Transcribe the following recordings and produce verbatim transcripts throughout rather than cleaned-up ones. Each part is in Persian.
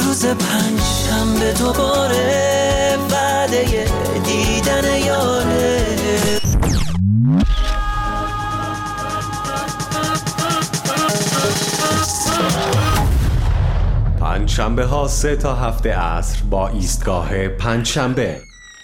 روز پنج شنبه دوباره وعده دیدن یاره. پنجشنبه ها سه تا هفته عصر با ایستگاه پنجشنبه.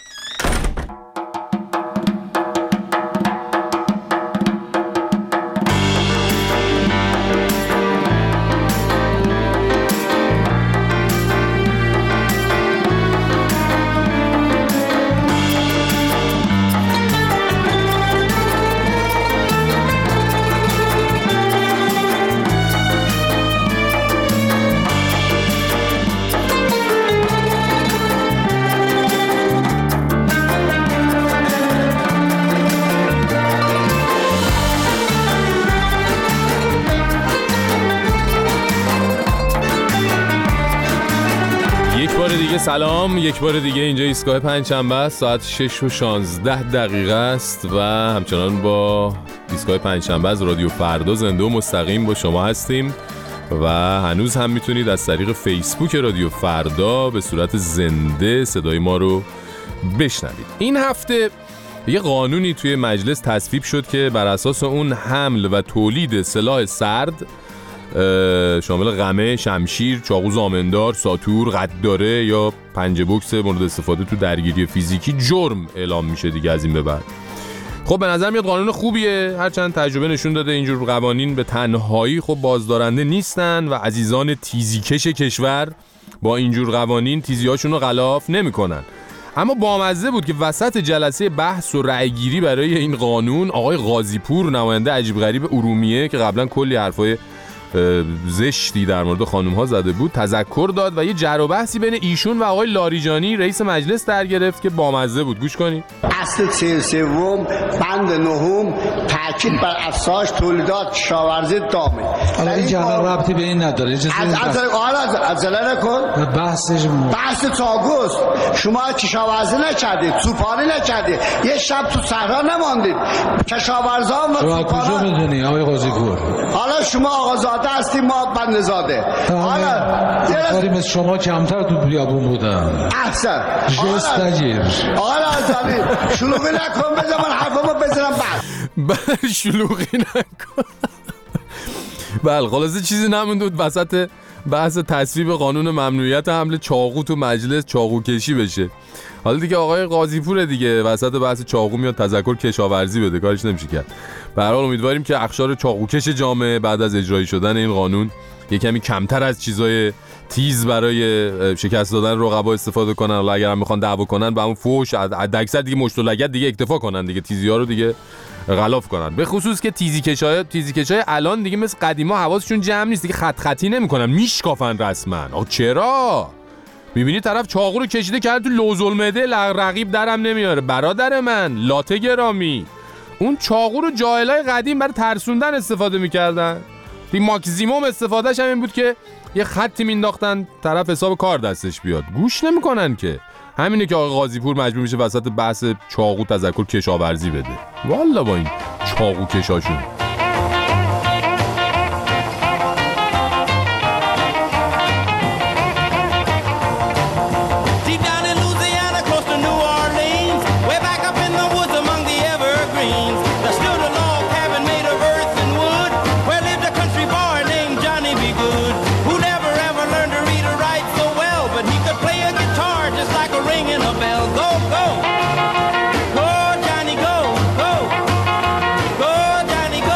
سلام، یک بار دیگه اینجا ایستگاه پنجشنبه است. ساعت شش و شانزده دقیقه است و همچنان با ایستگاه پنجشنبه از رادیو فردا زنده و مستقیم با شما هستیم و هنوز هم میتونید از طریق فیسبوک رادیو فردا به صورت زنده صدای ما رو بشنوید. این هفته یه قانونی توی مجلس تصویب شد که بر اساس اون حمل و تولید سلاح سرد شامل قمه، شمشیر، چاقو زامندار، ساتور، قدداره یا پنجه بوکس مورد استفاده تو درگیری فیزیکی جرم اعلام میشه دیگه از این به بعد. خب به نظر میاد قانون خوبیه، هرچند تجربه نشون داده اینجور قوانین به تنهایی خب بازدارنده نیستن و عزیزان تیزیکش کشور با اینجور قوانین تیزیاشون رو غلاف نمیکنن. اما بامزه بود که وسط جلسه بحث و رأیگیری برای این قانون آقای قاضی‌پور، نماینده عجیب غریب ارومیه که قبلا کلی حرفای زشتی در مورد خانوم ها زده بود، تذکر داد و یه جر و بحثی بین ایشون و آقای لاریجانی رئیس مجلس در گرفت که بامزه بود. گوش کنید. اصل چهل سوم بند نهم تاکید بر افزایش تولیدات کشاورزی دامه. حالا این جناب ربطی به این نداره. از از حالا عجله نکن. بحثش بحث تاگوست. شما کشاورزی نکردید، سوپاری نکردید، یه شب تو صحرا نماندید. کشاورزان و سوپارا کجا میدونی آقای قاضی‌پور؟ حالا شما آقازاده هستی، ما بندزاده. حالا کاری مثل شما کمتر تو بیابون بودم. احسن. جست نگیر. حالا ازالی شلوغی نکن، بذار من حرفمو بزنم بعد. بله شلوغی نکن. بله خلاصه چیزی نموند وسط بحث تصویب قانون ممنوعیت حمل چاقو تو مجلس چاقو کشی بشه. حالا دیگه آقای قاضی‌پور دیگه وسط بحث چاقو میاد تذکر کشاورزی بده، کارش نمیشه کرد. به هر حال امیدواریم که اقشار چاقوکش جامعه بعد از اجرایی شدن این قانون یه کمی کمتر از چیزای تیز برای شکست دادن رقبا استفاده کنن. حالا اگر هم میخوان دعوا کنن به همون فوش حداکثر دیگه مشت و لگد دیگه اکتفا کنن دیگه، تیزی‌ها رو دیگه غلاف کنن. به خصوص که تیزی کشای تیزی کشای الان دیگه مثل قدیما حواسشون جمع نیست دیگه، خط خطی نمیکنن، میشکافن رسما. آخه چرا؟ میبینی طرف چاقو رو کشیده کرد تو لوزالمعده، رقیب درم نمیاره. برادر من لاته گرامی، اون چاقو رو جاهلای قدیم برای ترسوندن استفاده میکردن. دی ماکسیموم استفادهش هم این بود که یه خطی مینداختن طرف حساب کار دستش بیاد. گوش نمیکنن که. همینه که آقای قاضی‌پور مجبور میشه وسط بحث چاقو تذکر کشاورزی بده. والا با این چاقو کشاشون. Go, Johnny, go, go. Go, Johnny, go.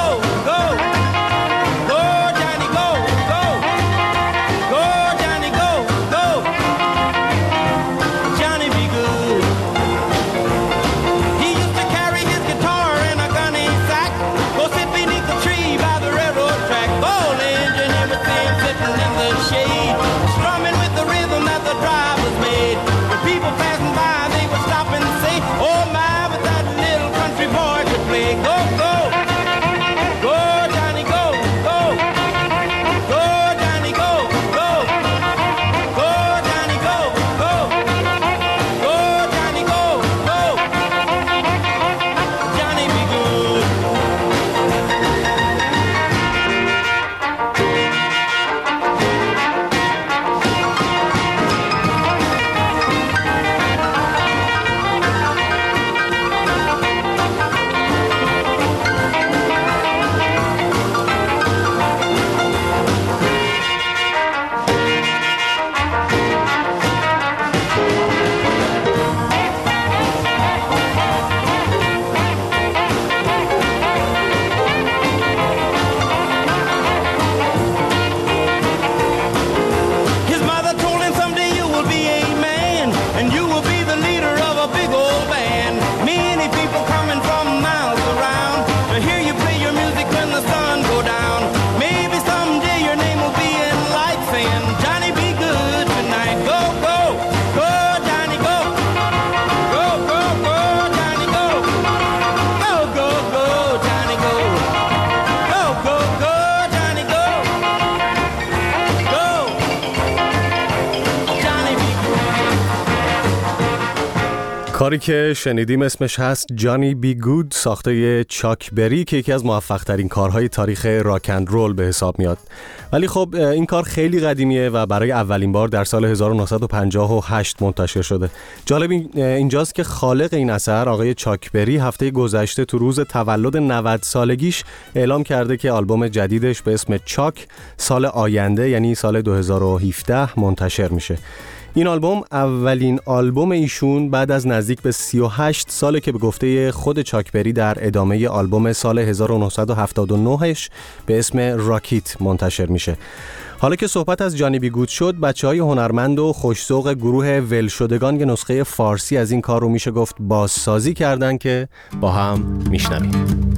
کاری که شنیدیم اسمش هست جانی بی گود، ساخته چاک بری که یکی از موفق ترین کارهای تاریخ راک اند رول به حساب میاد. ولی خب این کار خیلی قدیمیه و برای اولین بار در سال هزار و نهصد و پنجاه و هشت منتشر شده. جالب اینجاست که خالق این اثر آقای چاک بری هفته گذشته تو روز تولد نود سالگیش اعلام کرده که آلبوم جدیدش به اسم چاک سال آینده یعنی سال دو هزار و هفده منتشر میشه. این آلبوم اولین آلبوم ایشون بعد از نزدیک به سی و هشت ساله که به گفته خود چاک بری در ادامه آلبوم سال هزار و نهصد و هفتاد و نهش به اسم راکیت منتشر میشه. حالا که صحبت از جانی بی گود شد، بچه‌های هنرمند و خوش‌ذوق گروه ولشدگان یه نسخه فارسی از این کار رو میشه گفت بازسازی کردن که با هم میشنویم.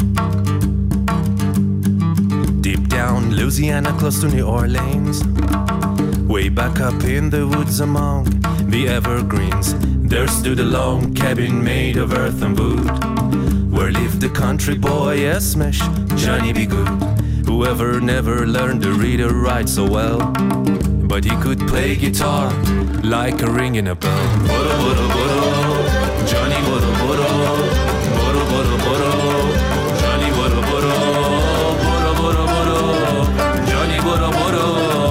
Deep down Louisiana close to New Orleans, way back up in the woods among the evergreens, there stood a lone cabin made of earth and wood, where lived the country boy Esmesh, Johnny B. Good, whoever never learned to read or write so well, but he could play guitar like a ring in a bell. Boro, boro, boro, Johnny boro, boro, boro, boro, boro, Johnny boro, boro, boro, boro, boro, Johnny boro, boro.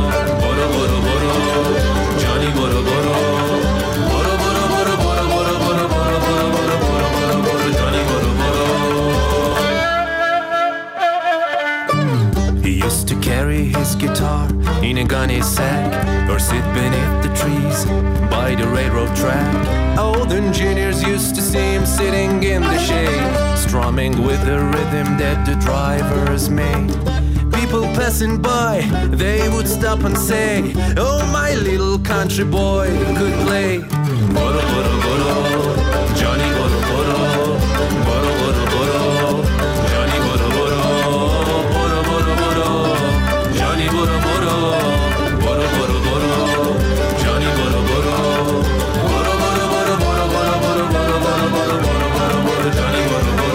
Carry his guitar in a gunny sack, or sit beneath the trees by the railroad track. Old engineers used to see him sitting in the shade, strumming with the rhythm that the drivers made. People passing by, they would stop and say, oh, my little country boy could play. Boro, boro, boro, Johnny boro, boro, boro, boro, boro, Johnny boro, boro, boro, boro, boro, Johnny boro, boro, boro, boro, boro, Johnny boro, boro, boro, boro, boro, boro, boro, boro, boro, boro, boro, boro, boro, Johnny boro, boro.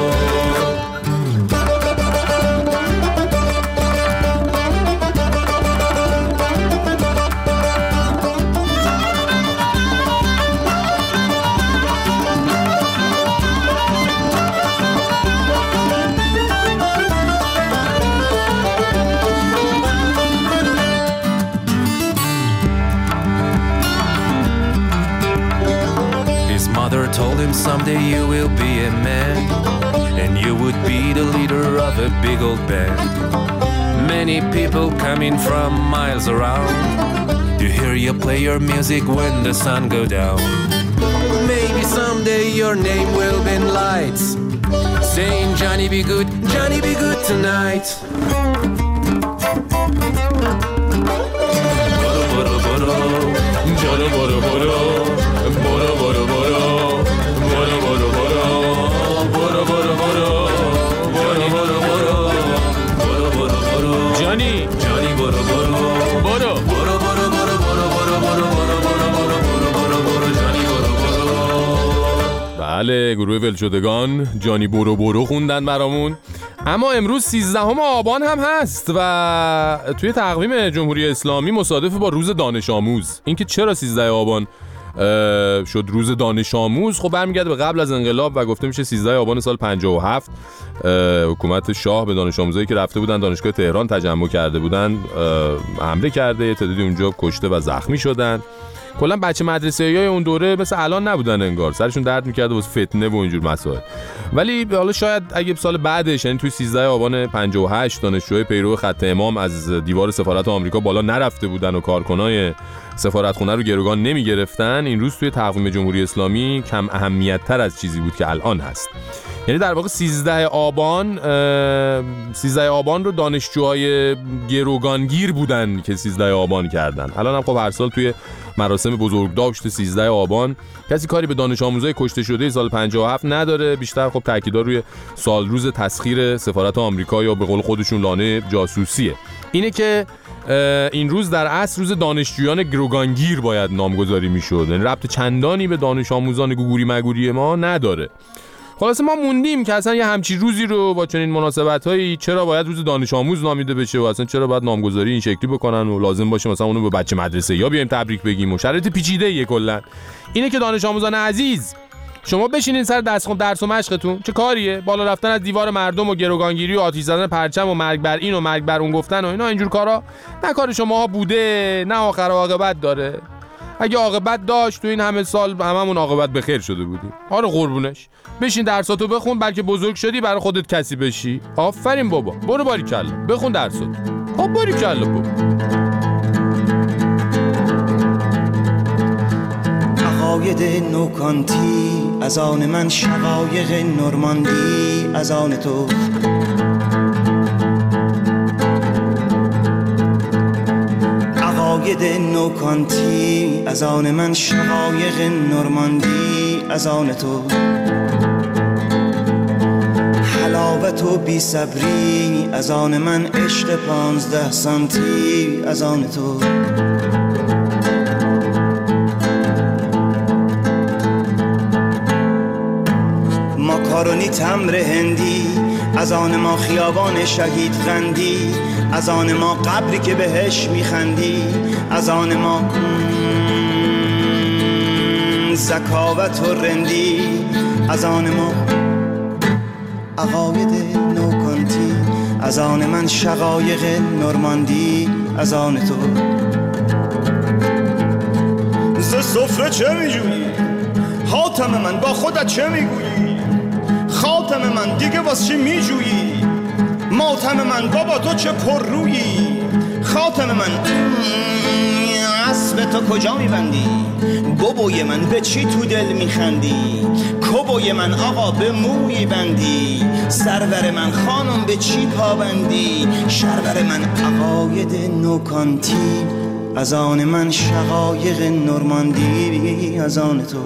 Told him someday you will be a man, and you would be the leader of a big old band. Many people coming from miles around to hear you play your music when the sun go down. Maybe someday your name will be in lights, saying Johnny be good, Johnny be good tonight. Boro boro boro, Johnny boro boro, boro boro boro. جانی جانی برو برو برو برو برو برو برو برو برو برو برو برو جانی برو برو. بله، گروه ولشدگان جانی برو برو خوندن برامون. اما امروز سیزدهم آبان هم هست و توی تقویم جمهوری اسلامی مصادف با روز دانش آموز. اینکه چرا سیزده آبان شد روز دانش آموز، خب برمیگرده به قبل از انقلاب و گفته میشه سیزده آبان سال پنجاه و هفت حکومت شاه به دانش آموزایی که رفته بودن دانشگاه تهران تجمع کرده بودن حمله کرده، تعدادی اونجا کشته و زخمی شدن. کلا بچه مدرسه‌ای اون دوره مثل الان نبودن، انگار سرشون درد میکرده واسه فتنه و اینجور مسائل. ولی حالا شاید اگه سال بعدش، یعنی توی سیزده آبان پنجاه و هشت، دانشجوهای پیرو خط امام از دیوار سفارت آمریکا بالا نرفته بودن و کارکنای سفارتخونه رو گروگان نمیگرفتن، این روز توی تقویم جمهوری اسلامی کم اهمیت تر از چیزی بود که الان هست. یعنی در واقع سیزده آبان سیزده آبان رو دانشجوهای گروگانگیر بودن که سیزده آبان کردن. الان هم خب هر سال توی مراسم بزرگداشت سیزده آبان کسی کاری به دانش آموزای کشته شده سال پنجاه و هفت نداره، بیشتر خب تاکیدها روی سال روز تسخیر سفارت آمریکا یا به قول خودشون لانه جاسوسیه. اینه که این روز در اصل روز دانشجویان گروگانگیر باید نامگذاری میشد، یعنی ربط چندانی به دانش آموزان گوگوری مگوری ما نداره. خلاصه ما موندیم که اصلا یه همچی روزی رو با چنین مناسبت‌هایی چرا باید روز دانش آموز نامیده بشه و اصلا چرا باید نامگذاری این شکلی بکنن و لازم باشه مثلا اونو به بچه مدرسه یا بیایم تبریک بگیم و شرایط پیچیده‌ایه. کلا اینه که دانش آموزان عزیز شما بشینین سر درس خون درس و مشقتون. چه کاریه؟ بالا رفتن از دیوار مردم و گروگانگیری و آتش زدن پرچم و مرگ بر این و مرگ بر اون گفتن و اینا اینجور کارا نه کار شماها بوده، نه آخر عاقبت داره. اگه عاقبت داشت تو این همه سال هممون عاقبت به خیر شده بودیم. آره قربونش. بشین درساتو بخون، بلکه بزرگ شدی برای خودت کسی بشی. آفرین بابا. برو باریکلا. بخون درساتو. خب باریکلا بابا. عقاید نوکانتی از آن من، شقایق نورماندی از آن تو. عقاید نوکانتی از آن من، شقایق نورماندی از آن تو. حلاوت و بی صبری از آن من، عشق پانزده سانتی از آن تو. ماکارونی تمر هندی از آن ما، خیابان شهید خندی از آن ما، قبری که بهش میخندی از آن ما، زکاوت و رندی از آن ما. عقاید نوکانتی از آن من، شقایق نورماندی از آن تو. ز سفره چه میجویی؟ حاتم من با خودت چه میگویی؟ خاتم من دیگه واس چی میجویی؟ ماتم من بابا تو چه پر رویی؟ خاتم من اسب تو کجا میبندی؟ بابوی من به چی تو دل میخندی؟ کبوی من آقا به موی بندی؟ سرور من خانم به چی پابندی؟ شرور من عقاید نوکانتی از آن من، شقایق نورماندی از آن تو.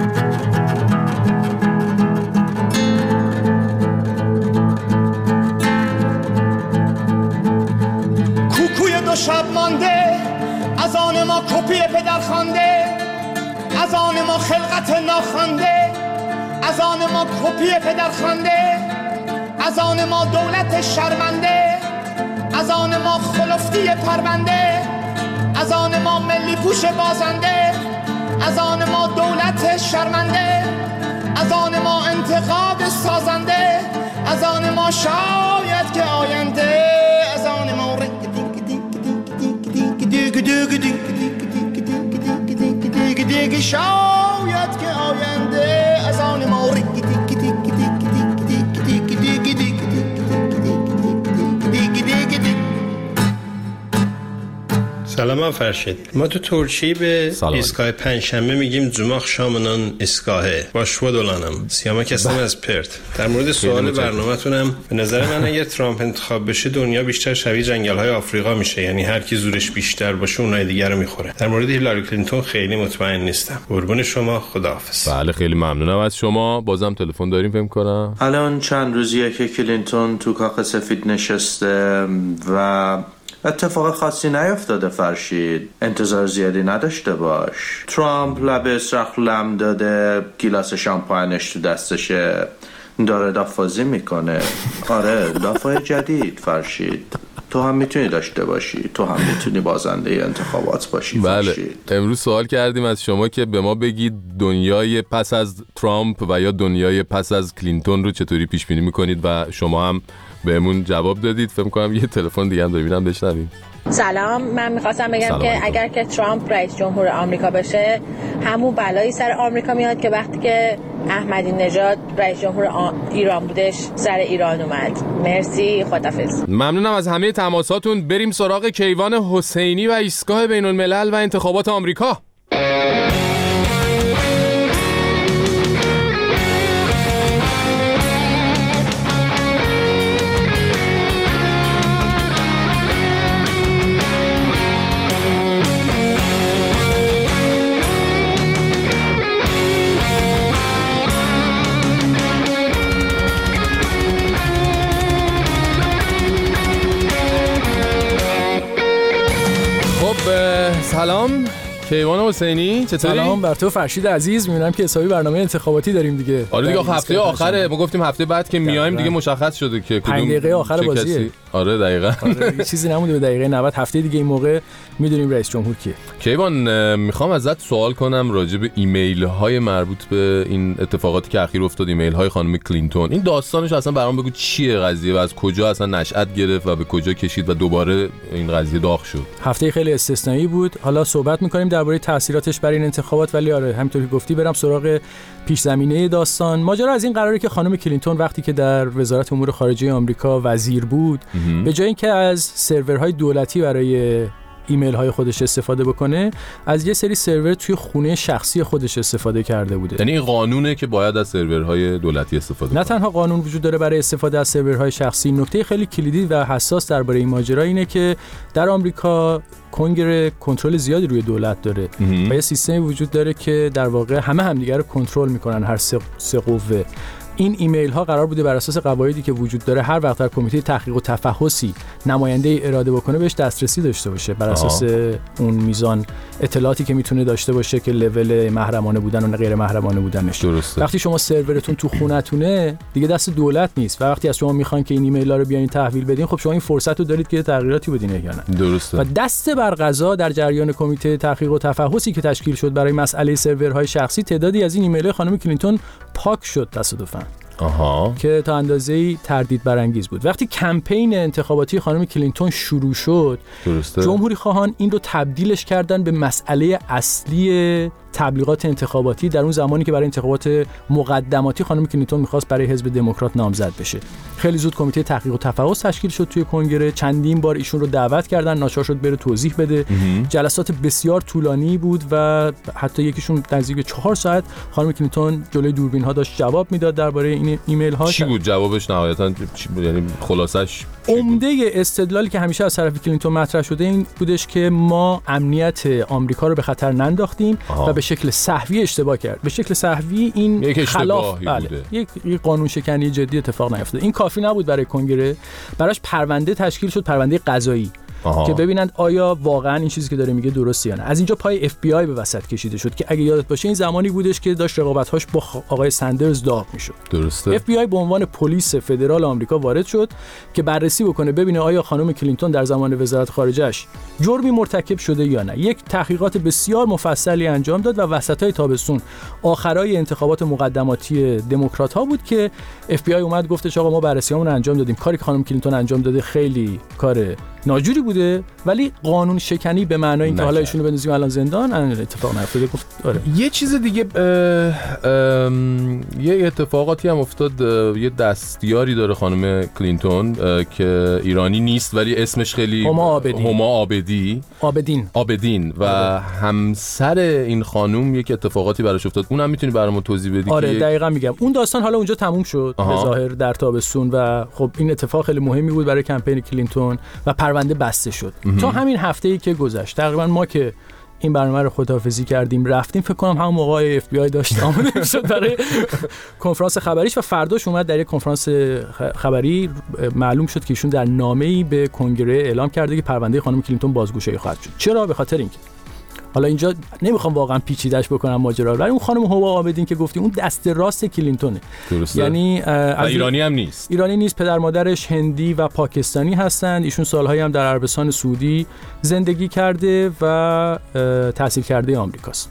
شب مانده از آن ما، کپی پدر خوانده از آن ما، خلقت ناخوانده از آن ما، کپی پدر خوانده از آن ما، دولت شرمنده از آن ما، خلفتی پرونده از آن ما، ملی پوش بازنده از آن ما، دولت شرمنده از آن ما، انتقاد سازنده از آن ما، شاید که آینده از آن ما، دیگه شاید که آینده از آن ما. سلام فرشید. ما تو ترکیه به ایستگاه پنجشنبه میگیم جمعه شامونان ایستگاهه. باشوا دولانم. سیامک هستم از پرت. در مورد سوال برنامه‌تونم، به نظر من اگر ترامپ انتخاب بشه دنیا بیشتر شبیه جنگل‌های آفریقا میشه، یعنی هر کی زورش بیشتر باشه اونای دیگر رو میخوره. در مورد هیلاری کلینتون خیلی مطمئن نیستم. قربون شما، خداحافظ. بله خیلی ممنونم از شما. بازم تلفن داریم فکر کنم. الان چند روزیه که کلینتون تو کاخ سفید نشسته و اتفاق خاصی نیفتاده فرشید. انتظار زیادی نداشته باش. ترامپ لب استرخ لم داده، گیلاس شامپاینش تو دستشه، داره دافازی میکنه. آره دافای جدید فرشید. تو هم میتونی داشته باشی، تو هم میتونی بازنده انتخابات باشی. بله فرشید. امروز سوال کردیم از شما که به ما بگید دنیای پس از ترامپ و یا دنیای پس از کلینتون رو چطوری پیش بینی میکنید و شما هم بهمون جواب دادید. فکر کنم یه تلفن دیگه هم داریم بشنویم. سلام، من میخواستم بگم سلام. که اگر که ترامپ رئیس جمهور آمریکا بشه، همون بلایی سر آمریکا میاد که وقتی که احمدی نژاد رئیس جمهور ایران بودش سر ایران اومد. مرسی، خداحافظ. ممنونم از همه تماساتون. بریم سراغ کیوان حسینی و ایستگاه بین الملل و انتخابات آمریکا. سلام کیوان حسینی چطوری؟ سلام بر تو فرشید عزیز. میبینم که حسابی برنامه انتخاباتی داریم دیگه. آره دیگه هفته آخره، ما گفتیم هفته بعد که میایم دیگه مشخص شده که کدوم پنج دقیقه آخر بازیه. آره دقیقاً. آره چیزی نمونده به دقیقه نود. هفته دیگه این موقع میدونیم رئیس جمهور کیه. کیوان میخوام ازت سوال کنم راجع به ایمیل های مربوط به این اتفاقاتی که اخیر افتاد، ایمیل های خانم کلینتون. این داستانش اصلا برام بگو چیه قضیه و از کجا اصلا نشأت گرفت و به کجا کشید و دوباره این قضیه داغ شد. هفته خیلی استثنایی بود. حالا صحبت می‌کنیم درباره تاثیراتش بر این انتخابات، ولی آره همونطور که گفتی برم سراغ پیش زمینه داستان. ماجرا از این قراره که خانم کلینتون وقتی که در وزارت امور خارجه آمریکا وزیر بود، به جای اینکه از سرورهای دولتی برای ایمیل های خودش استفاده بکنه، از یه سری سرور توی خونه شخصی خودش استفاده کرده بوده. یعنی این قانونه که باید از سرورهای دولتی استفاده کنه. نه تنها قانون وجود داره برای استفاده از سرورهای شخصی، نکته خیلی کلیدی و حساس درباره این ماجرا اینه که در آمریکا کنگره کنترل زیادی روی دولت داره و یه سیستمی وجود داره که در واقع همه همدیگه رو کنترل میکنن، هر سه قوه. این ایمیل ها قرار بوده بر اساس قواعدی که وجود داره هر وقت در کمیته تحقیق و تفحصی نماینده اراده بکنه بهش دسترسی داشته باشه بر اساس آه. اون میزان اطلاعاتی که میتونه داشته باشه که لول محرمانه بودن و غیر محرمانه بودنش. درسته. وقتی شما سرورتون تو خونتونه دیگه دست دولت نیست و وقتی از شما میخوان که این ایمیل ها رو بیاین تحویل بدین، خب شما این فرصت رو دارید که تغییراتی بدین یا نه. درسته. و دست بر قضا در جریان کمیته تحقیق و تفحصی که تشکیل شد برای مسئله سرورهای شخصی، تعدادی از این ایمیل خانم کلینتون پاک شد تصادفاً. آها. که تا اندازه‌ای تردید برانگیز بود. وقتی کمپین انتخاباتی خانم کلینتون شروع شد، درسته. جمهوری خواهان این رو تبدیلش کردن به مسئله اصلی تبلیغات انتخاباتی در اون زمانی که برای انتخابات مقدماتی خانم کلینتون می‌خواست برای حزب دموکرات نامزد بشه. خیلی زود کمیته تحقیق و تفحص تشکیل شد توی کنگره، چندین بار ایشون رو دعوت کردن، ناچار شد بره توضیح بده. امه. جلسات بسیار طولانی بود و حتی یکیشون نزدیک چهار ساعت خانم کلینتون جلوی دوربین‌ها داشت جواب میداد درباره این ایمیل ها. چی بود جوابش نهایتاً؟ یعنی خلاصش عمده استدلالی که همیشه از طرف کلینتون مطرح شده این بودش که ما امنیت آمریکا رو به خطر ننداختیم و به شکل سهوی اشتباه کرد. به شکل سهوی این خلاف بله. یک قانون شکنی جدی اتفاق نیفتاد. این کافی نبود برای کنگره، براش پرونده تشکیل شد، پرونده قضایی. آها. که ببینند آیا واقعا این چیزی که داره میگه درسته یا نه. از اینجا پای اف بی آی به وسط کشیده شد که اگه یادت باشه این زمانی بودش که داشت رقابت‌هاش با آقای سندرز داغ میشد. درسته. اف بی آی به عنوان پلیس فدرال آمریکا وارد شد که بررسی بکنه ببینه آیا خانم کلینتون در زمان وزارت خارجه‌اش جرمی مرتکب شده یا نه. یک تحقیقات بسیار مفصلی انجام داد و وسطای تابستون آخرای انتخابات مقدماتی دموکرات‌ها بود که اف بی آی اومد گفتش آقا ما بررسیامون رو انجام دادیم، کاری که خانم کلینتون انجام داده خیلی کار ناجوری بوده ولی قانون شکنی به معنای اینکه حالا ایشونو بندازیم الان زندان اتفاق نیفتاده. گفت آره. یه چیز دیگه اه اه یه اتفاقاتی هم افتاد. یه دستیاری داره خانم کلینتون که ایرانی نیست ولی اسمش خیلی هما عابدی هما عابدی عابدین عابدین و همسر این خانم یک اتفاقاتی براش افتاد. اونم میتونی برامون توضیح بدی؟ آره که دقیقاً میگم. اون داستان حالا اونجا تموم شد به ظاهر در تابستون و خب این اتفاق خیلی مهمی بود برای کمپین کلینتون و پرونده بسته شد. تا همین هفته‌ای که گذشت تقریبا ما که این برنامه رو خداحافظی کردیم رفتیم، فکر کنم همون موقع اف بی آی داشت آماده شد برای کنفرانس خبریش و فرداش اومد در یک کنفرانس خبری معلوم شد که ایشون در نامه‌ای به کنگره اعلام کرده که پرونده خانم کلینتون بازگشایی خواهد شد. چرا؟ به خاطر اینکه حالا اینجا نمیخوام واقعا پیچیده‌اش بکنم ماجرا رو، ولی اون خانم هوا عابدین که گفتی اون دست راست کلینتونه. درسته. یعنی از ایرانی هم نیست. ایرانی نیست، پدر مادرش هندی و پاکستانی هستند. ایشون سالهایی هم در عربستان سعودی زندگی کرده و تحصیل کرده آمریکاست.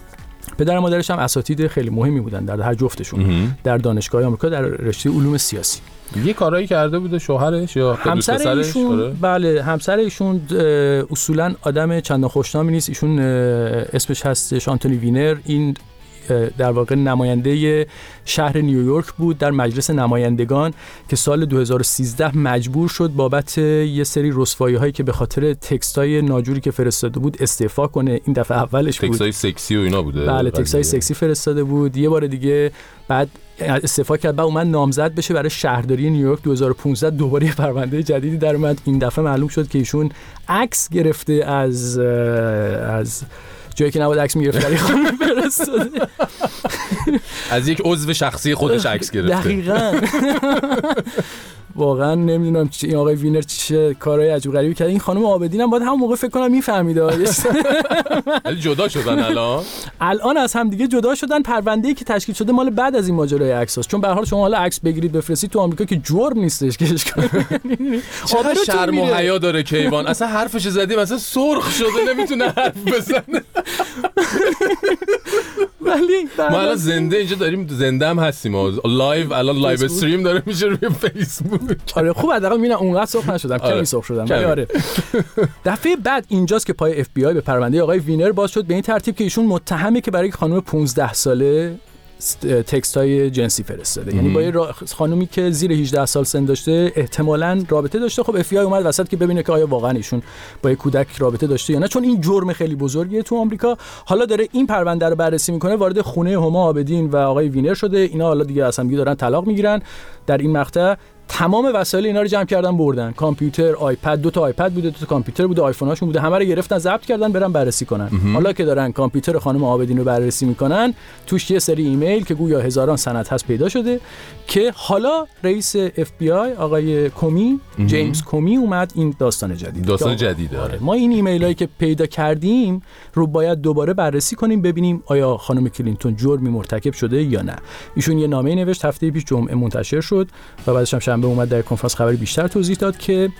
پدر مادرش هم اساتید خیلی مهمی بودن در هر جفتشون در دانشگاه آمریکا در رشته علوم سیاسی. یه کارایی کرده بوده شوهرش یا همسر ایشون؟ بله همسر ایشون اصولا آدم چندان خوشنامی نیست. ایشون اسمش هستش آنتونی وینر. این در واقع نماینده شهر نیویورک بود در مجلس نمایندگان که سال دو هزار و سیزده مجبور شد بابت یه سری رسوایی‌هایی که به خاطر تکستای ناجوری که فرستاده بود استعفا کنه. این دفعه اولش بود. تکستای سکسی و اینا بوده. بله تکستای سکسی فرستاده بود. یه بار دیگه بعد استعفا کرد، بعد اومد نامزد بشه برای شهرداری نیویورک. دو هزار و پانزده دوباره یه پرونده جدیدی در اومد. این دفعه معلوم شد که ایشون عکس گرفته از از جایی که نباید عکس میگرفت برای خانم فرستاده. از یک عضو شخصی خودش عکس گرفته. دقیقاً. واقعا نمیدونم این آقای وینر چه کارهای عجیب غریبی کرد. این خانم آبدین هم باید همون موقع فکر کنم میفهمید. ولی جدا شدن الان الان از هم دیگه جدا شدن. پرونده‌ای که تشکیل شده مال بعد از این ماجرای عکساست، چون به هر حال شما حالا عکس بگیرید بفرستید تو آمریکا که جرم نیستش که اشکال. چقدر شرم و حیا داره کیوان، اصلا حرفش زدیم اصلا سرخ شده نمیتونه حرف بزنه. ولی ما الان زنده اینجا داریم، زنده هم هستیم، لایو الان لایو استریم داره میشه روی فیسبوک. آره خوب حداقل میبینم اونقدر سرخ نشدم، کمی سرخ شدم. آره دفعه بعد اینجاست که پای اف بی آی به پرونده آقای وینر باز شد، به این ترتیب که ایشون متهمه که برای خانم پانزده ساله تکست های جنسی فرستاده. یعنی با یه خانومی که زیر هجده سال سن داشته احتمالاً رابطه داشته. خب اف بی آی اومد وسط که ببینه که آیا واقعا ایشون با یه کودک رابطه داشته یا نه، چون این جرم خیلی بزرگیه تو آمریکا. حالا داره این پرونده رو بررسی میکنه. وارد خونه هما آبدین و آقای وینر شده. اینا حالا دیگه اصلا دیگه دارن طلاق میگیرن. در این مقطع تمام وسایل اینا رو جمع کردن بردن، کامپیوتر، آیپد، دو تا آیپد بوده، دو تا کامپیوتر بوده، آیفوناشون بوده، همه رو گرفتن ضبط کردن برن بررسی کنن. حالا که دارن کامپیوتر خانم آبدین رو بررسی میکنن، توش یه سری ایمیل که گویا هزاران سند هست پیدا شده که حالا رئیس اف بی آی آقای کومی، جیمز کومی اومد این داستان جدید داستان جدید داره. ما این ایمیلایی که پیدا کردیم رو باید دوباره بررسی کنیم ببینیم آیا خانم کلینتون جرمی مرتکب شده یا نه. ایشون یه نامه نوشت، هفته پیش جمعه منتشر شد و بعدش هم شنبه اومد در کنفرانس خبری بیشتر توضیح داد که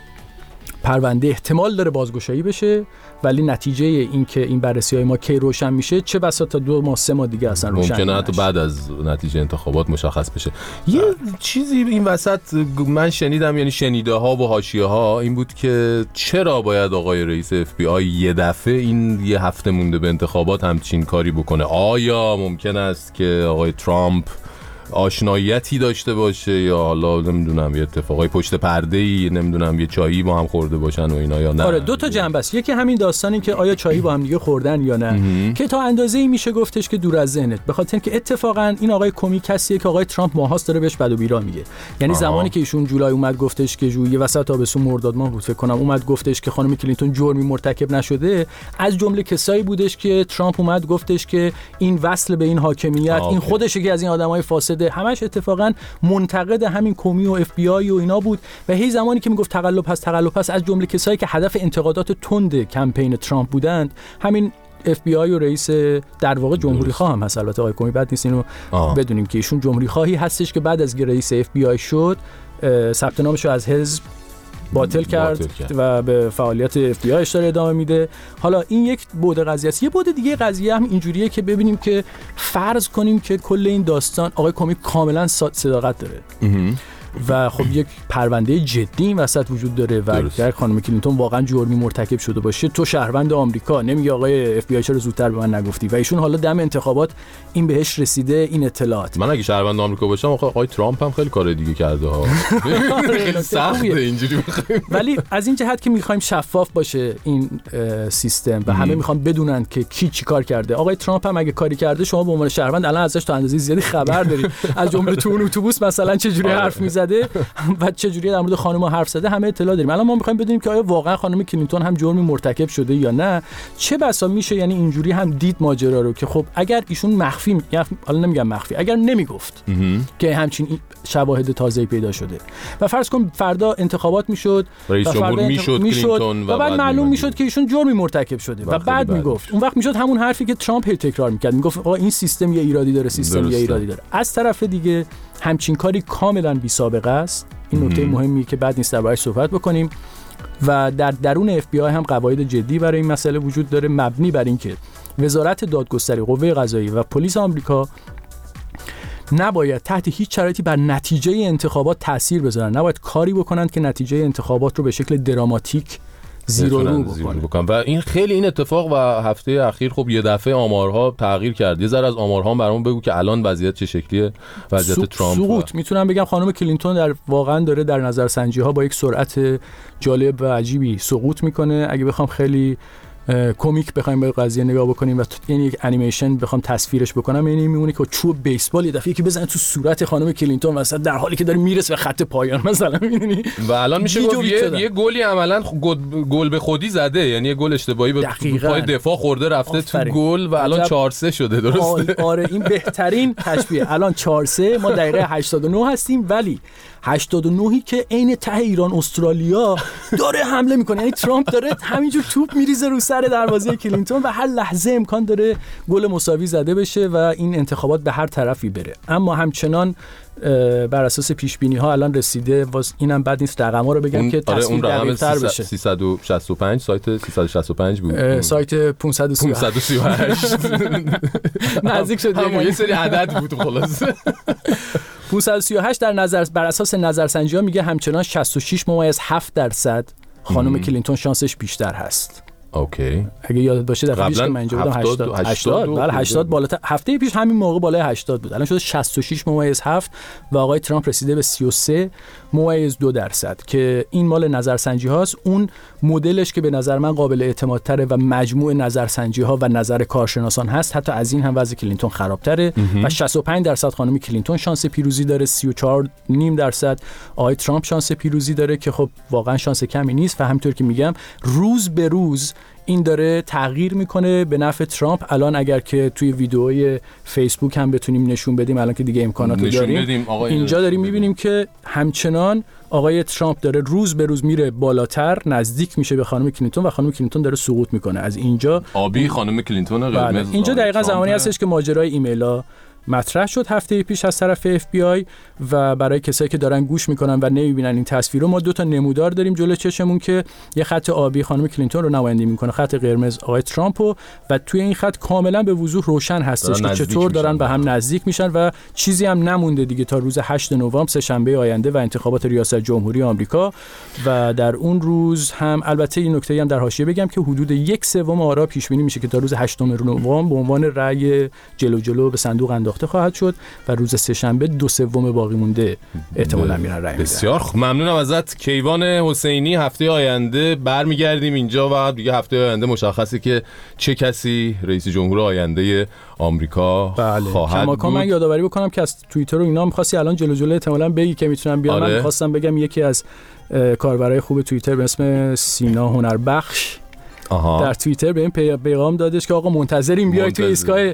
پرونده احتمال داره بازگشایی بشه، ولی نتیجه این که این بررسی‌های ما کی روشن میشه، چه بسا تا دو ماه سه ماه دیگه اصلا روشن ممکنه حتی بعد از نتیجه انتخابات مشخص بشه. یه چیزی این وسط من شنیدم، یعنی شنیده ها و حاشیه ها این بود که چرا باید آقای رئیس اف بی آی یه دفعه این یه هفته مونده به انتخابات همچین کاری بکنه؟ آیا ممکن است که آقای ترامپ آشناییتی داشته باشه یا حالا نمیدونم یه اتفاقای پشت پرده‌ای، نمیدونم یه چایی با هم خورده باشن و اینا یا نه؟ آره دو تا جنبه است. یکی همین داستانی که آیا چایی با هم دیگه خوردن یا نه که تا اندازه‌ای میشه گفتش که دور از ذهنت، به خاطر اینکه اتفاقا این آقای کومی کسیه که آقای ترامپ ماهاست داره بهش بد و بیرا میگه. یعنی آها. زمانی که ایشون جولای اومد گفتش که جویی وسط تابستون مرداد ماه بود فکر کنم، اومد گفتش که خانم کلینتون جرمی مرتکب نشده، از جمله کسایی بودش که ترامپ اومد گفتش که این وصل به این حاکمیت آه. این خودشه که از این آدمای فاسد، همش اتفاقا منتقد همین کومی و اف بی آی و اینا بود و هی زمانی که میگفت تقلب هست تقلب هست، از جمله کسایی که هدف انتقادات تند کمپین ترامپ بودند همین اف بی آی و رئیس در واقع جمهوری خواه هم هست. البته آقای کومی بعد نیست اینو آه. بدونیم که ایشون جمهوری خواهی هستش که بعد از رئیس اف بی آی شد ثبت نامش رو از حزب باطل کرد, باطل کرد و به فعالیت اف بی آی داره ادامه میده. حالا این یک بعد قضیه است. یه بعد دیگه قضیه هم اینجوریه که ببینیم که فرض کنیم که کل این داستان آقای کومی کاملا صداقت داره و خب یک پرونده جدی این وسط وجود داره و اگر خانم کلینتون واقعا جرمی مرتکب شده باشه، تو شهروند آمریکا نمیگه آقای اف بی آی چرا زودتر به من نگفتی و ایشون حالا دم انتخابات این بهش رسیده این اطلاعات. من اگه شهروند آمریکا باشم آقای ترامپ هم خیلی کار دیگه کرده ها. خیلی سخته اینجوری بخوایم. ولی از این جهت که میخوایم شفاف باشه این سیستم و همه میخوان بدونن که کی چی کار کرده. آقای ترامپ هم اگه کاری کرده شما به عنوان شهروند الان ازش تا اندازه زیادی خبر دارید. از جمله تو اون اتوبوس مثلا چه جوری حرف میزده و چه جوری در مورد خانم‌ها حرف زده همه اطلاع داریم. الان ما می‌خوایم بدونیم که آیا واقعا خانم کلینتون هم جرمی مرتکب شده یا نه. چه بسا میشه یعنی اینجوری هم دید ماجرا رو که خب اگر ایشون مخفی، حالا نمیگم مخفی، اگر نمیگفت که همچین شواهد تازه‌ای پیدا شده و فرض کن فردا انتخابات میشد رئیس جمهور میشد کلینتون و بعد معلوم میشد که ایشون جرمی مرتکب شده و بعد میگفت، اون وقت میشد همون حرفی که ترامپ تکرار میکرد، میگفت آقا این سیستم یه ایرادی داره، سیستم یه ایرادی داره. از طرف دیگه همچین کاری کاملا بی سابقه است. این نکته مهمی که بعد نیست دربارش صحبت بکنیم. و در درون اف بی آی هم قواعد جدی برای این مسئله وجود داره، مبنی بر اینکه وزارت دادگستری، قوه قضاییه و پلیس آمریکا نباید تحت هیچ شرایطی بر نتیجه انتخابات تأثیر بذارن، نباید کاری بکنن که نتیجه انتخابات رو به شکل دراماتیک زیرو رو بکنن. و این خیلی این اتفاق و هفته اخیر خب یه دفعه آمارها تغییر کرد. یه ذره از آمارها برامون بگو که الان وضعیت چه شکلیه، وضعیت ترامپ. سقوط میتونم بگم خانم کلینتون در واقعا داره در نظرسنجی ها با یک سرعت جالب و عجیبی سقوط میکنه. اگه بخوام خیلی کمیک بخوایم به قضیه نگاه بکنیم و این یک انیمیشن بخوام تصویرش بکنم، این میمونه که چوب بیسبال یه دفعه که بزنه تو صورت خانم کلینتون مثلا در حالی که داره میرسه به خط پایان مثلا، می‌بینی؟ و الان میشه گفت یه یه گلی عملاً گل به خودی زده، یعنی یه گل اشتباهی به پای دفاع خورده رفته تو گل و الان چهار سه شده. درسته؟ آره این بهترین تشبیه. الان چهار سه، ما دقیقه هشتاد و نه هستیم، ولی هشتاد و نه که عین ته ایران استرالیا داره حمله میکنه، یعنی ترامپ داره همینجور توپ میریزه رو سر دروازه کلینتون و هر لحظه امکان داره گل مساوی زده بشه و این انتخابات به هر طرفی بره. اما همچنان بر اساس پیش بینی ها الان رسیده، واس اینم بد نیست رقما رو بگم که تصویر دقیق‌تر بشه. سیصد و شصت و پنج سایت سیصد و شصت و پنج بود، سایت پانصد و سی و هشت نزدیک شد، همون یه سری عدد بود خلاص. پانصد و سی و هشت در نظر بر اساس نظرسنجی‌ها میگه همچنان شصت و شش ممیز هفت درصد خانم کلینتون شانسش بیشتر هست. اوکی. اگه یادت باشه در پیش که من اینجا بودم هشتاد هشتاد بله هشتاد بالاتر، هفته پیش همین موقع بالای هشتاد بود، الان شده شصت و شش ممیز هفت و آقای ترامپ رسیده به سی و سه ممیز دو درصد که این مال نظرسنجی هاست. اون مدلش که به نظر من قابل اعتماد تره و مجموع نظرسنجی ها و نظر کارشناسان هست، حتی از این هم وضع کلینتون خرابتره و شصت و پنج درصد خانم کلینتون شانس پیروزی داره، سی و چهار و پنج درصد آقای ترامپ شانس پیروزی داره که خب واقعا شانس کمی نیست و همونطور که میگم روز به روز این داره تغییر میکنه به نفع ترامپ. الان اگر که توی ویدئوی فیسبوک هم بتونیم نشون بدیم، الان که دیگه امکانات رو داریم، اینجا داریم میبینیم که همچنان آقای ترامپ داره روز به روز میره بالاتر، نزدیک میشه به خانم کلینتون و خانم کلینتون داره سقوط میکنه. از اینجا آبی خانم کلینتون قرمز. اینجا دقیقاً زمانی هستش که ماجرای ایمیلا مطرح شد هفته پیش از طرف اف بی آی و برای کسایی که دارن گوش میکنن و نمیبینن این تصویر رو، ما دو تا نمودار داریم جلوی چشمون که یه خط آبی خانم کلینتون رو نمایندگی میکنه، خط قرمز آقای ترامپ، و توی این خط کاملا به وضوح روشن هستش که چطور دارن به هم نزدیک میشن و چیزی هم نمونده دیگه تا روز هشت نوامبر سه شنبه آینده و انتخابات ریاست جمهوری آمریکا. و در اون روز هم البته این نکته هم در حاشیه بگم که حدود یک سوم آرا پیش بینی میشه که تا روز هشتم نوامبر به عنوان رأی جلو جلو به صندوق انداخته خواهد شد و روز سه‌شنبه دو سوم باقی مونده احتمالاً میرن رأی میدن. بسیار ممنونم ازت کیوان حسینی. هفته آینده برمیگردیم اینجا و دیگه هفته آینده مشخصه که چه کسی رئیس جمهور آینده آمریکا بله. خواهد بود. من یادآوری بکنم که از توییتر و اینا می‌خواستی الان جلو جلو احتمالاً بگی که میتونم بیام. آره. من می‌خواستم بگم یکی از کاربرای خوب توییتر به اسم سینا هنربخش آها. در توییتر به این پیغام دادش که آقا منتظریم بیای توی ایستگاه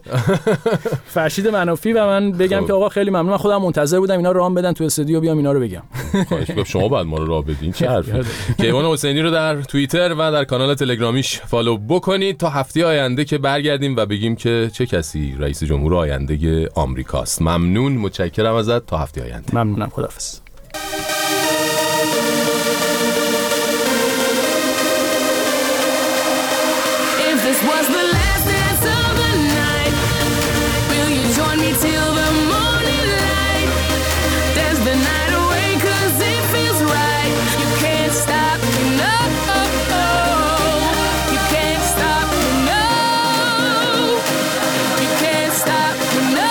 فرشید منافی و من بگم خب. که آقا خیلی ممنون، من خودم منتظر بودم اینا رام بدن تو استودیو بیام اینا رو بگم. خواهش می‌کنم شما بعد ما رو راه بدین. چه حرفی. کیوان حسینی رو در توییتر و در کانال تلگرامیش فالو بکنید تا هفته آینده که برگردیم و بگیم که چه کسی رئیس جمهور آینده آمریکاست. ممنون، متشکرم ازت. تا هفته آینده. ممنونم. خداحافظ. Was the last dance of the night? Will you join me till the morning light? Dance the night away 'cause it feels right. You can't stop me, no. You can't stop me, no. You can't stop me, no.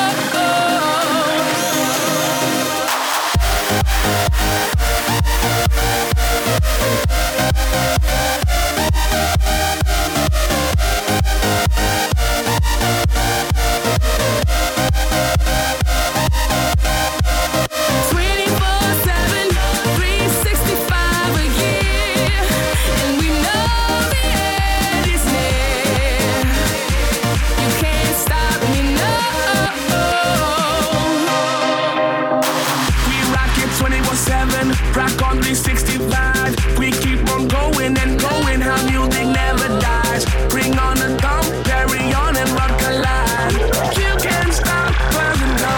Rock on three sixty-five. We keep on going and going. How music never dies. Bring on the thumb, carry on and rock a line. You can't stop,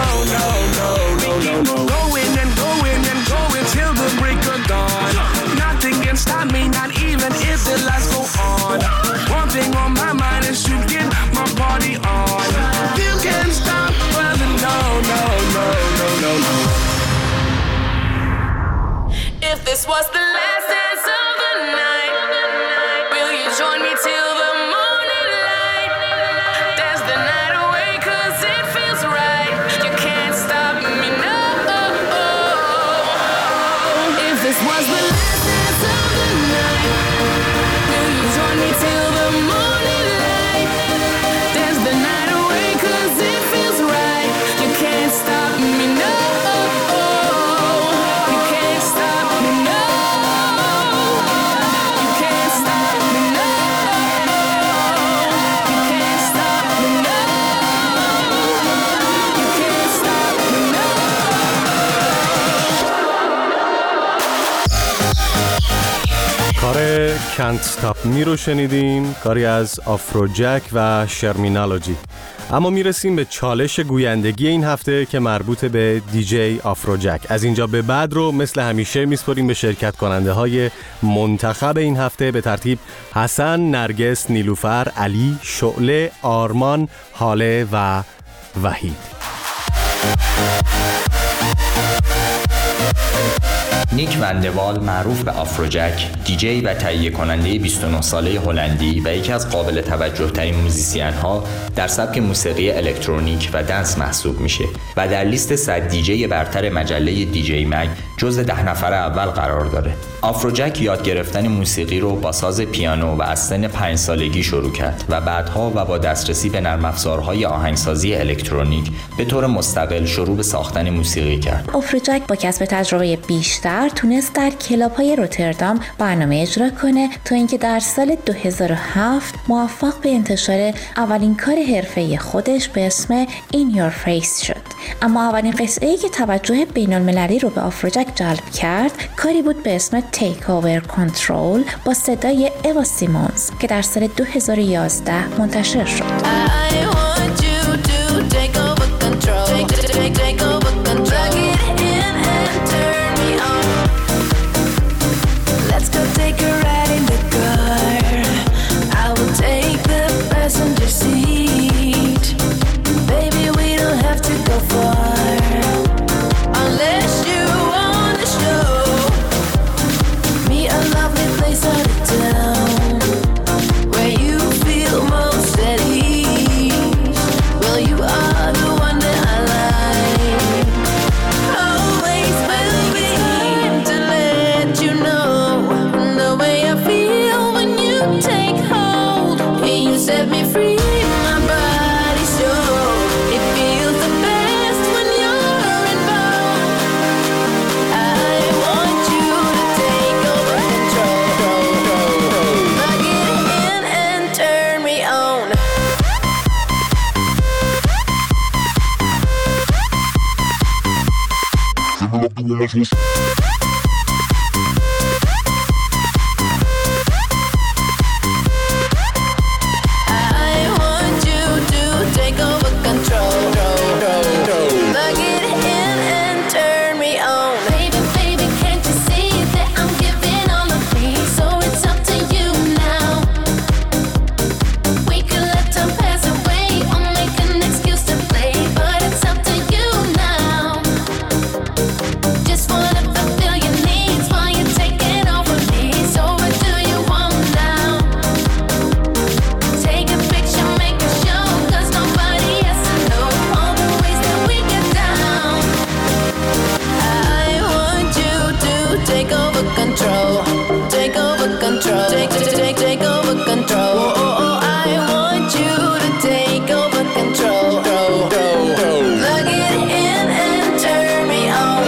Can't Stop Me رو شنیدیم، کاری از آفروجک و شرمینالوجی. اما میرسیم به چالش گویندگی این هفته که مربوط به دیجی آفروجک. از اینجا به بعد رو مثل همیشه میسپریم به شرکت کننده های منتخب این هفته به ترتیب حسن، نرگس، نیلوفر، علی، شعله، آرمان، حاله و وحید. نیک وندوال معروف به آفروجک، دیجی و تهیه کننده بیست و نه ساله هلندی و یکی از قابل توجه ترین موزیسین ها در سبک موسیقی الکترونیک و دنس محسوب میشه و در لیست صد دیجی برتر مجله دیجی مگ جزو ده نفر اول قرار داره. آفروجک یاد گرفتن موسیقی رو با ساز پیانو و از سن پنج سالگی شروع کرد و بعدها و با دسترسی به نرم افزارهای آهنگسازی الکترونیک به طور مستقل شروع به ساختن موسیقی کرد. آفروجک با کسب تجربه بیشتر تونست در کلاب‌های روتردام برنامه اجرا کنه تا اینکه در سال دو هزار و هفت موفق به انتشار اولین کار حرفه‌ای خودش به اسم In Your Face شد. اما اولین قطعه‌ای که توجه بین‌المللی رو به آفروجک جلب کرد کاری بود به اسم Take Over Control با صدای اوا سیمونز که در سال دو هزار و یازده منتشر شد. I want you to take over control. Take, take, take over control. Get in and turn me on. Let's go take a ride in the car. I will take the passenger seat. Baby, we don't have to go far unless you wanna show me a lovely place out of town where you feel most at ease. Well, you are the one that I like. Always will be to let you know the way I feel when you take hold and you set me free. My body so it feels the best when you're involved. I want you to take over control. Plug it in and turn me on. I want you to take over control. Plug it in and turn me on. Baby, baby, can't you see that I'm giving all of me? So it's up to you now. We could let time pass away or make an excuse to play, but it's up to you now. Just wanna fulfill your needs while you're taking over me. So what do you want now? Take a picture, make a show, 'cause nobody has to know all the ways that we get down. I want you to take over control. Take over control. Take, take, take, take over control. Oh, oh, oh, I want you to take over control. Plug it in and turn me on.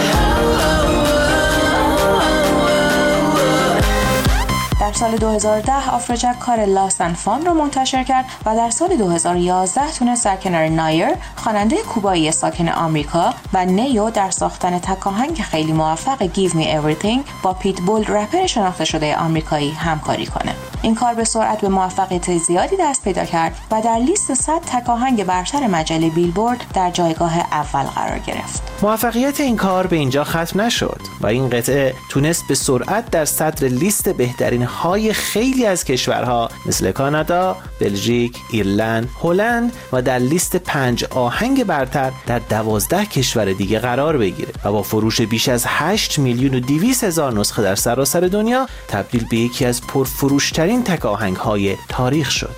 در سال دو هزار و ده آفروجک کار لاست اند فان رو منتشر کرد و در سال دو هزار و یازده تونست در کنار نایر خواننده کوبایی ساکن آمریکا و نیو در ساختن تک آهنگ خیلی موفق Give Me Everything با پیت بول رپر شناخته شده آمریکایی همکاری کنه. این کار به سرعت به موفقیت زیادی دست پیدا کرد و در لیست صد تک آهنگ برتر مجله بیلبورد در جایگاه اول قرار گرفت. موفقیت این کار به اینجا ختم نشد و این قطعه تونست به سرعت در صدر لیست بهترین های خیلی از کشورها مثل کانادا، بلژیک، ایرلند، هلند و در لیست پنج آهنگ برتر در دوازده کشور دیگه قرار بگیره و با فروش بیش از هشت میلیون و دویست هزار نسخه در سراسر دنیا تبدیل به یکی از پرفروشترین تک آهنگ های تاریخ شد.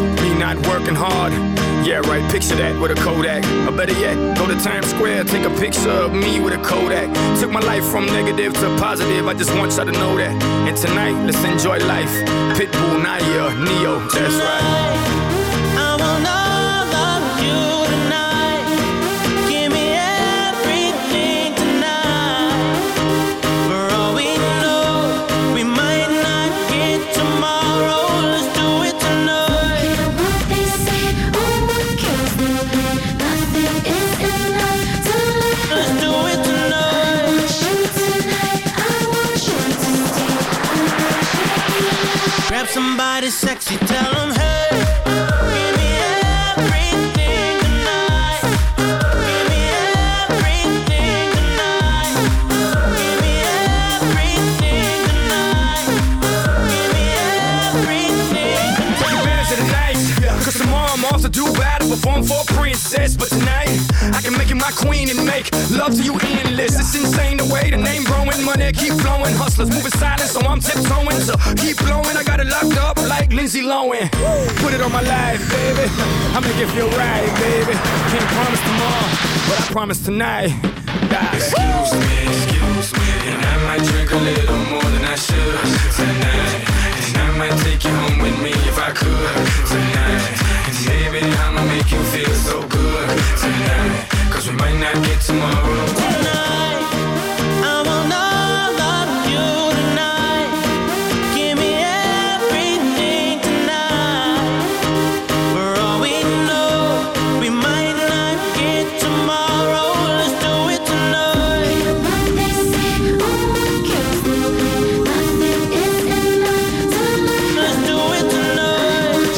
Yeah, right, picture that with a Kodak. Or better yet, go to Times Square, take a picture of me with a Kodak. Took my life from negative to positive, I just want y'all to know that. And tonight, let's enjoy life. Pitbull, Naya, Neo, that's right. I want all of you tonight. Give me everything tonight. For all we know, we might not get tomorrow. Let's do it tonight. body sexy, tell them hey, give me everything tonight. Give me everything tonight. Give me everything tonight. Give me everything tonight. Take advantage of the night, cause tomorrow I'm off to do battle, perform for a princess. But tonight, I can make you my queen and make love to you endless. It's insane the way the name growing, money keep flowing. Hustlers moving silent, so I'm tiptoeing. So keep blowing, I got it locked up like Lindsay Lohan. Put it on my life, baby. I make it feel right, baby. Can't promise tomorrow, but I promise tonight. Die. Excuse me, excuse me, and I might drink a little more than I should tonight. And I might take you home with me if I could tonight. And baby, I'ma make you feel so good tonight. Cause we might not get tomorrow. Tonight, I want all of you tonight. Give me everything tonight. For all we know, we might not get tomorrow. Let's do it tonight. Let's do it tonight.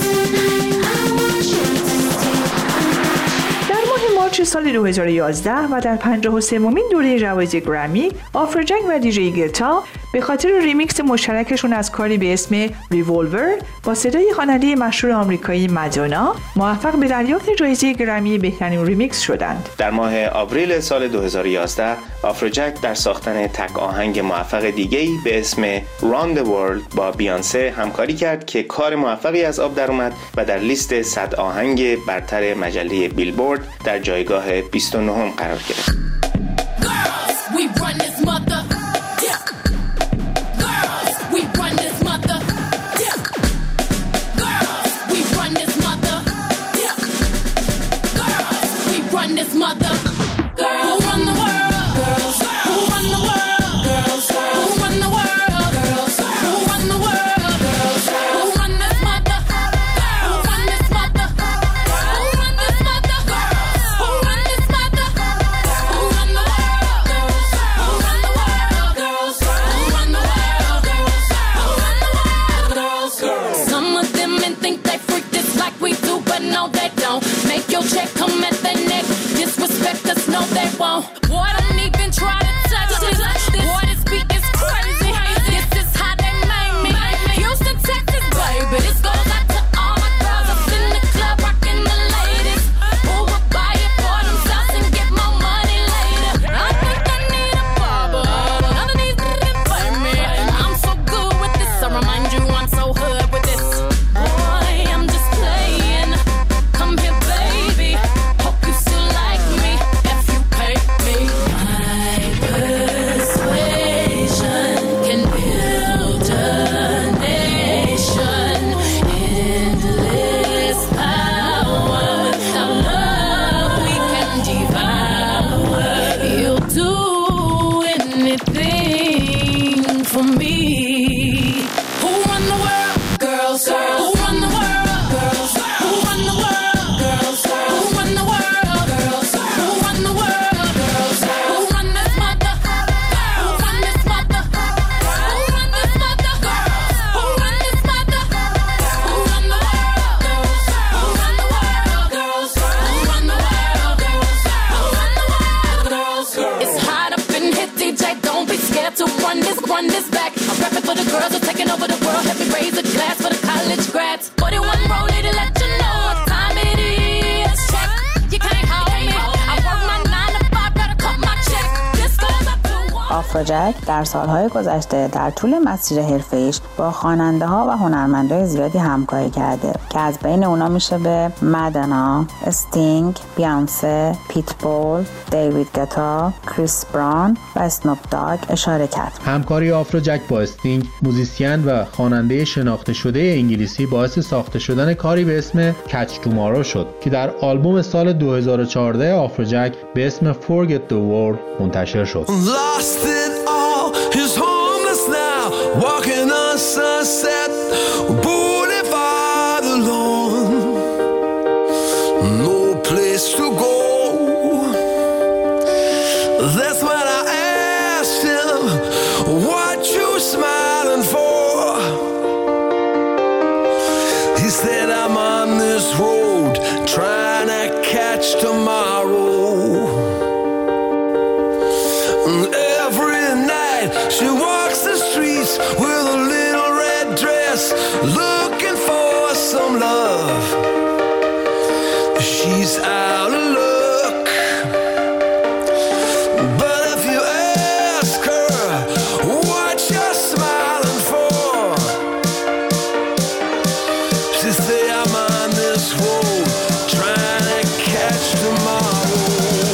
در ماه مارچ سال دو هزار و یازده و در پنجاه و سومین دوره جوایز گرمی، آفروجک و دیجی گتا به خاطر ریمیکس مشترکشون از کاری به اسم ریولور با صدای خواننده مشهور آمریکایی مادونا موفق به دریافت جایزه گرمی بهترین ریمیکس شدند. در ماه آوریل سال دو هزار و یازده آفروجک در ساختن تک آهنگ موفق دیگه‌ای به اسم Round the World با بیانسه همکاری کرد که کار موفقی از آب در اومد و در لیست صد آهنگ برتر مجله بیلبورد در جایگاه بیست و نهم قرار گرفت. We run this mother. Yeah. Girls, we run this mother. Yeah. Girls, we run this mother. Yeah. Girls, we run this mother. Girls, who run the world? Girls, who run the world? Girls, who run the world? Girls, who run the world? Girls, who run this mother? Who run this mother? Who run this mother? Who run this mother? Who run the world? Some of them men think they freak this like we do, but no they don't. Make your check come at their neck. Disrespect us, no they won't. Boy, don't even try to touch this. Boy, this beat is crazy. This is how they made me. Houston, Texas, baby. This goes out to all my girls up in the club rocking the ladies. Who would buy it for themselves and get more money later? I think I need a barber. None of these niggas play me. I'm so good with this. I remind you I'm so hood with this. Boy, I'm just playing. Come here, baby. Hope you still like me if you pay me. My persuasion can build a nation. Endless power. Without love, we can devour. You'll do anything for me. Who run the world? Girls. Who run the world? Girls. Who run the world? Girls. Who run the world? Girls. Who run the world? Girls. Who run this mother? Who run this mother? Who run this mother? Who run this mother? Who run the world? Girls. Who run the world? Girls. Who run the world? Girls. Who run the world? Girls. It's hot up in here, D J. Don't be scared to run this, run this back. I'm rapping for the girls who are taking over the world. Help me raise a glass for the college grads. forty-one rollie to let you know what time it is. Check, you can't hold me. I work my nine to five, better cut my check. This goes up to one. آفروجک در سالهای گذشته در طول مسیر حرفه‌ایش با خواننده‌ها و هنرمندای زیادی همکاری کرده که از بین اونا میشه به مادونا، استینگ، بیانسه، پیتبول، دیوید گتا، کریس براون و اسنوپ داگ اشاره کرد. همکاری آفروجک با استینگ، موزیسین و خواننده شناخته شده انگلیسی، باعث ساخته شدن کاری به اسم کچ تومارو شد که در آلبوم سال دو هزار و چهارده آفروجک به اسم Forget the World منتشر شد. Lost it all, he's homeless now, walking on Sunset Boulevard alone. No place to go. That's when I asked him, what you smiling for? this road, trying to catch tomorrow. And every night she walks the streets with a little red dress, looking for some love. She's out of luck. But if you ask her what you're smiling for, she say I'm on this road trying to catch tomorrow.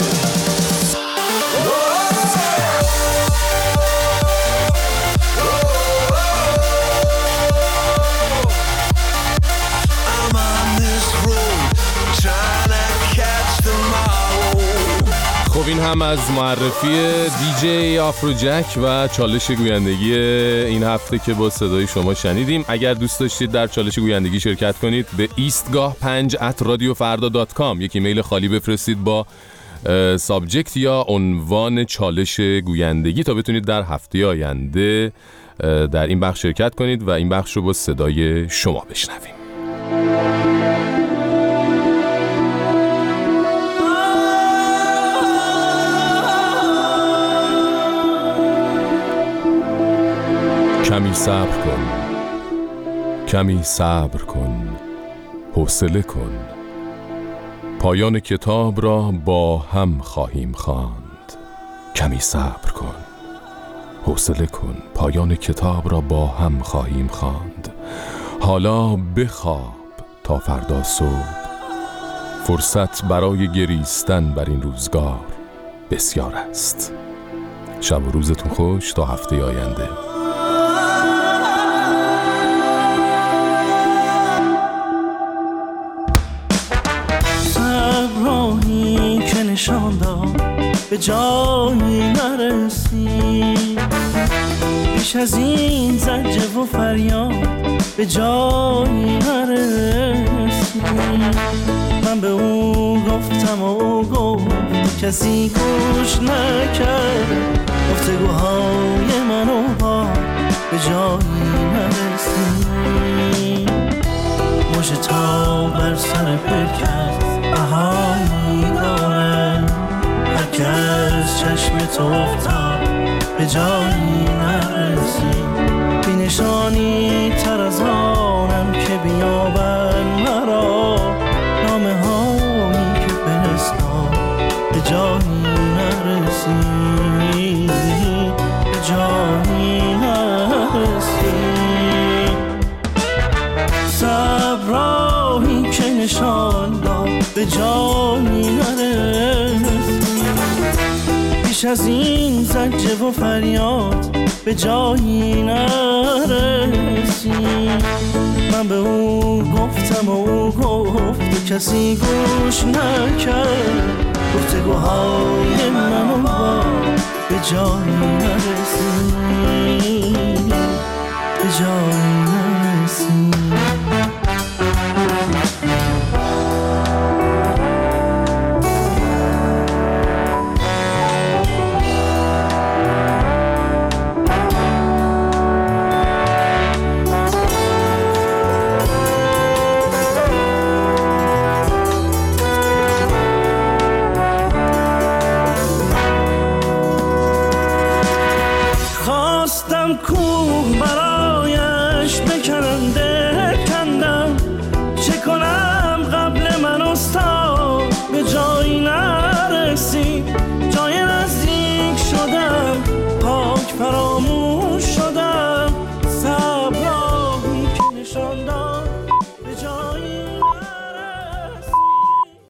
I'm on this road trying to catch tomorrow. خب این هم از معرفی دیجی آفروجک و چالش گویندگی این هفته که با صدای شما شنیدیم. اگر دوست داشتید در چالش گویندگی شرکت کنید به ایستگاه پنج ات رادیو فردا دات کام یک ایمیل خالی بفرستید با سابجکت یا عنوان چالش گویندگی تا بتونید در هفته آینده در این بخش شرکت کنید و این بخش رو با صدای شما بشنویم. کمی صبر کن، کمی صبر کن، حوصله کن، پایان کتاب را با هم خواهیم خواند. کمی صبر کن، حوصله کن، پایان کتاب را با هم خواهیم خواند. حالا بخواب تا فردا صبح، فرصت برای گریستن بر این روزگار بسیار است. شب و روزتون خوش تا هفته آینده. راهی که نشان داد به جایی نرسی، بیش از این زجه و فریاد به جایی نرسی. من به او گفتم و او گفت، کسی گوش نکرد. گفتگوهای من و با به جایی نرسی. مژه تا بر سر پرکت بهایی داره، هر که از چشم تو افتاد به جایی نرسی. بی نشانی تر از آنم که بیابن مرا، نامه هایی که فرستاد به جایی نرسی، به جایی نرسی. صبراهی که نشان داد به جایی نرسی، بیش از این زجه و فریاد به جایی نرسی. من به او گفتم و او گفت، کسی گوش نکرد. گفتگوهای من و با به جایی نرسی، به جایی نرسی.